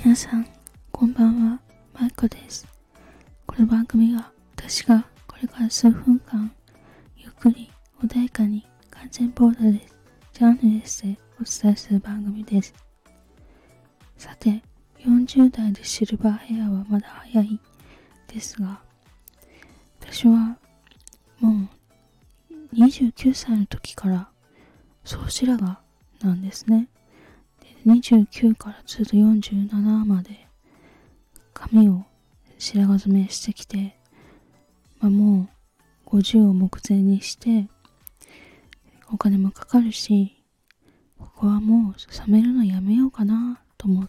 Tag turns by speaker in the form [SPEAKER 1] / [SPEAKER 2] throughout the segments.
[SPEAKER 1] 皆さん、こんばんは、マイコです。この番組は私がこれから数分間、ゆっくり穏やかに完全ボーダーレス、ジャンルレスでお伝えする番組です。さて、40代でシルバーヘアはまだ早いですが、私はもう29歳の時から総白髪なんですね。29からずっと47まで髪を白髪染めしてきて、もう50を目前にしてお金もかかるし、ここはもう染めるのやめようかなと思って、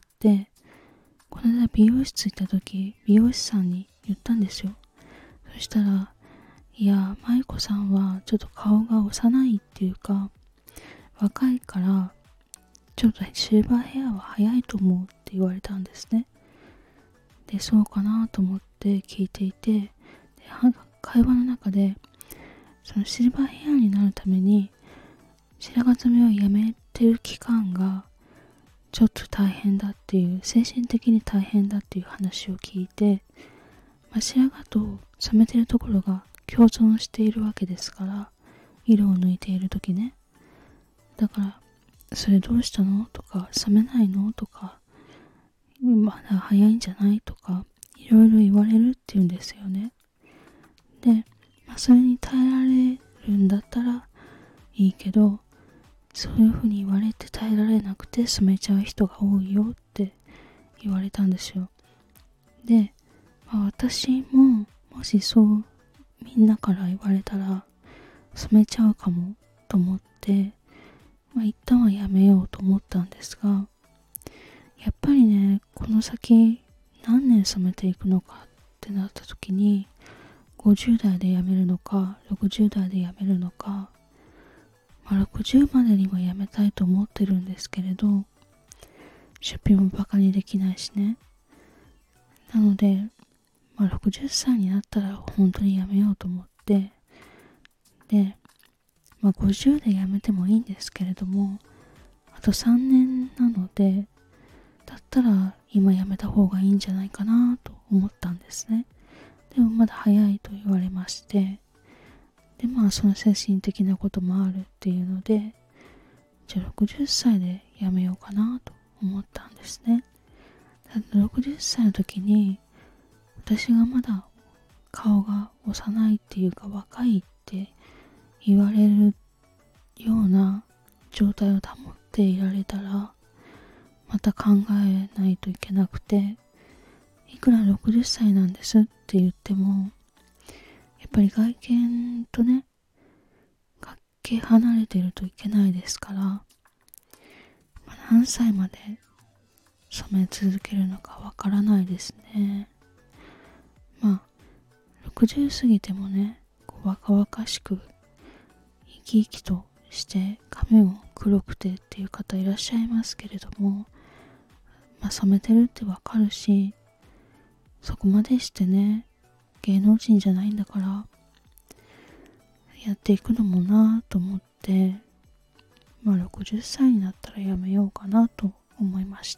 [SPEAKER 1] この間美容室行った時、美容師さんに言ったんですよ。そしたら、いや、舞子さんはちょっと顔が幼いっていうか、若いからちょっとシルバーヘアは早いと思うって言われたんですね。で、そうかなと思って聞いていて、で会話の中でそのシルバーヘアになるために白髪染めをやめてる期間がちょっと大変だっていう、精神的に大変だっていう話を聞いて、白髪と染めてるところが共存しているわけですから、色を抜いている時ね。だからそれどうしたのとか、染めないのとか、まだ早いんじゃないとか、いろいろ言われるっていうんですよね。で、それに耐えられるんだったらいいけど、そういうふうに言われて耐えられなくて染めちゃう人が多いよって言われたんですよ。で、私ももしそうみんなから言われたら染めちゃうかもと思って、一旦はやめようと思ったんですが、やっぱりね、この先何年染めていくのかってなった時に、50代で辞めるのか60代で辞めるのか、60までには辞めたいと思ってるんですけれど、出費もバカにできないしね。なので、60歳になったら本当に辞めようと思って、で、50で辞めてもいいんですけれども、あと3年なので、だったら今辞めた方がいいんじゃないかなと思ったんですね。でもまだ早いと言われまして、でその精神的なこともあるっていうので、じゃあ60歳で辞めようかなと思ったんですね。だって60歳の時に私がまだ顔が幼いっていうか若いって言われるような状態を保っていられたら、また考えないといけなくて、いくら60歳なんですって言っても、やっぱり外見とね、かけ離れてるといけないですから、何歳まで染め続けるのかわからないですね。60過ぎてもね、若々しく生き生きとして髪も黒くてっていう方いらっしゃいますけれども、染めてるってわかるし、そこまでしてね、芸能人じゃないんだからやっていくのもなぁと思って、60歳になったらやめようかなと思いました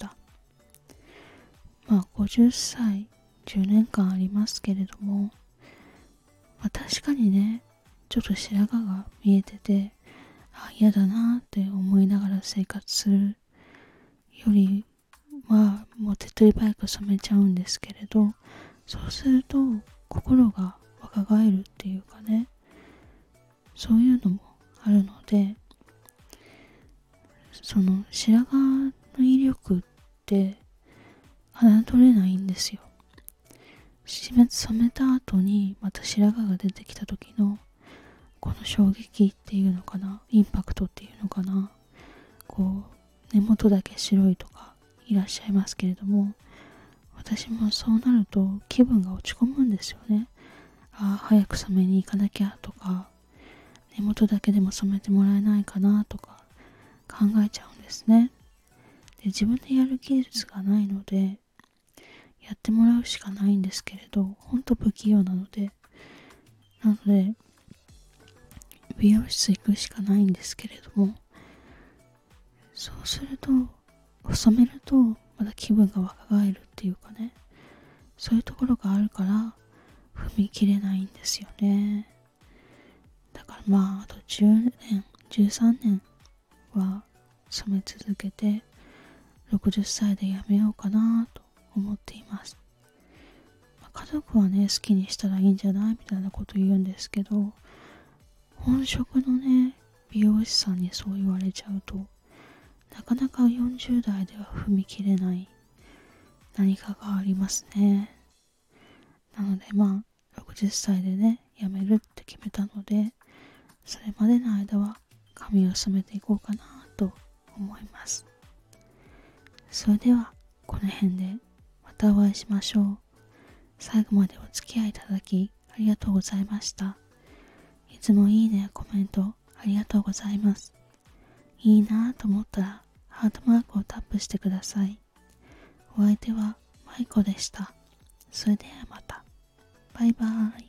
[SPEAKER 1] 。50歳10年間ありますけれども、確かにね、ちょっと白髪が見えてて、嫌だなって思いながら生活するよりは、もう手っ取り早く染めちゃうんですけれど、そうすると心が若返るっていうかね、そういうのもあるので、その白髪の威力って侮れないんですよ。染めた後にまた白髪が出てきた時のこの衝撃っていうのかな、インパクトっていうのかな、根元だけ白いとかいらっしゃいますけれども、私もそうなると気分が落ち込むんですよね。早く染めに行かなきゃとか、根元だけでも染めてもらえないかなとか考えちゃうんですね。で、自分でやる技術がないのでやってもらうしかないんですけれど、ほんと不器用なので、美容室行くしかないんですけれども、そうすると染めるとまだ気分が若返るっていうかね、そういうところがあるから踏み切れないんですよね。だからまああと10年13年は染め続けて60歳でやめようかなと思っています。家族はね好きにしたらいいんじゃないみたいなこと言うんですけど、本職のね美容師さんにそう言われちゃうとなかなか40代では踏み切れない何かがありますね。なのでまあ60歳でね辞めるって決めたので、それまでの間は髪を染めていこうかなと思います。それではこの辺でまたお会いしましょう。最後までお付き合いいただきありがとうございました。いつもいいねやコメントありがとうございます。いいなぁと思ったらハートマークをタップしてください。お相手はマイコでした。それではまた。バイバーイ。